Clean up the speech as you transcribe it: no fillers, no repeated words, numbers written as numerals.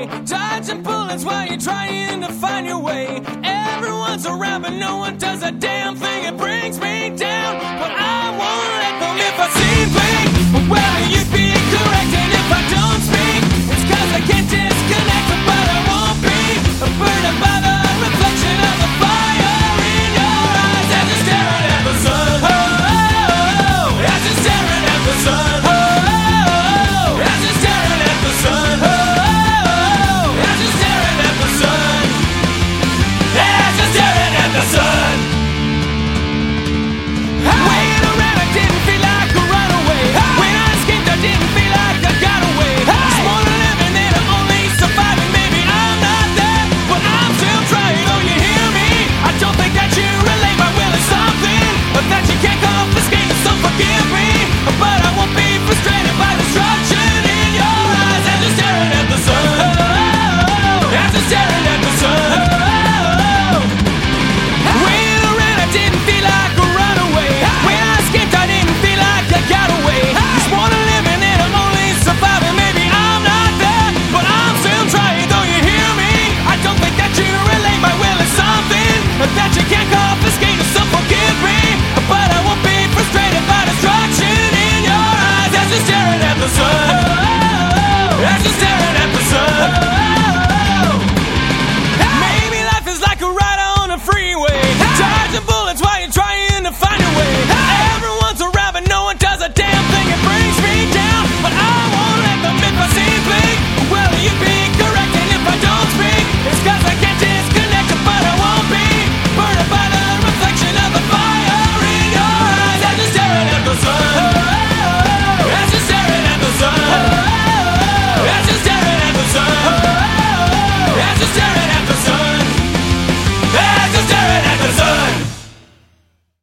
freeway, dodging bullets while you're trying to find your way. Everyone's around, but no one does a damn thing. It brings me down, but I won't let them. If I seem weak, well, you'd be correct. And if I don't speak, it's 'cause I can't disconnect. But I won't be burned by the reflection of the fire in your eyes as you're staring at the sun. Oh, oh, oh, as you're staring at the sun. Oh, oh, oh, as you're staring at the sun. Oh, oh, oh, as you're staring at the sun. As you're staring at the sun. Waiting around, I didn't feel like a runaway. When I escaped, I didn't feel like I got away. It's more than living than I'm only surviving. Maybe I'm not there, but I'm still trying. Oh, you hear me? I don't think that you relate. My will is something that you can't confiscate. So forgive me, but I won't be frustrated by destruction in your eyes as you're staring at the sun. Oh, as you're staring at the sun. Oh, waiting around, I didn't feel like a runaway. When I escaped, I didn't feel like I got away. It's more than living and I'm only surviving. Maybe I'm not there, but I'm still trying. Though you hear me, I don't think that you relate. My will is something that you can't confiscate. So forgive me, but I won't be frustrated by destruction in your eyes as you're staring at the sun. As you're staring at the sun. Maybe life is like a ride on a freeway, dodging bullets while you're trying to find your way. Everyone's around, but no one does a damn thing. It brings me down, but I won't let them. If I seem bleak, well, you'd be correct. And if I don't speak, it's 'cause I can't disconnect. But I won't be burned by the reflection of the fire in your eyes as you're staring at the sun.